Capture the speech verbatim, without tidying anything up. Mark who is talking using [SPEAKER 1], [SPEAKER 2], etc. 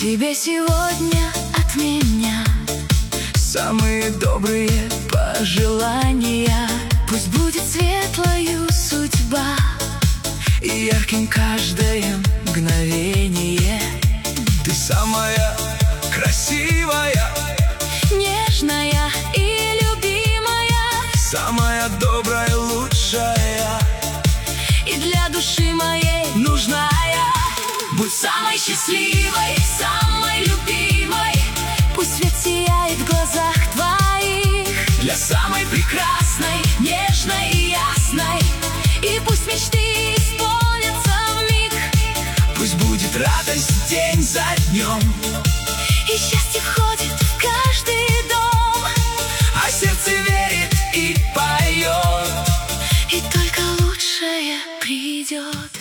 [SPEAKER 1] Тебе сегодня от меня
[SPEAKER 2] самые добрые пожелания.
[SPEAKER 1] пусть будет светлою судьба
[SPEAKER 2] и ярким каждое мгновение. Ты самая красивая,
[SPEAKER 1] нежная и любимая,
[SPEAKER 2] самая добрая, лучшая
[SPEAKER 1] и для души моей
[SPEAKER 2] нужная.
[SPEAKER 1] Будь самой счастливой, самой любимой, пусть свет сияет в глазах твоих.
[SPEAKER 2] Для самой прекрасной,
[SPEAKER 1] нежной и ясной, и пусть мечты исполнятся вмиг.
[SPEAKER 2] пусть будет радость день за днем,
[SPEAKER 1] И счастье входит в каждый дом,
[SPEAKER 2] а сердце верит и поет.
[SPEAKER 1] и только лучшее придет.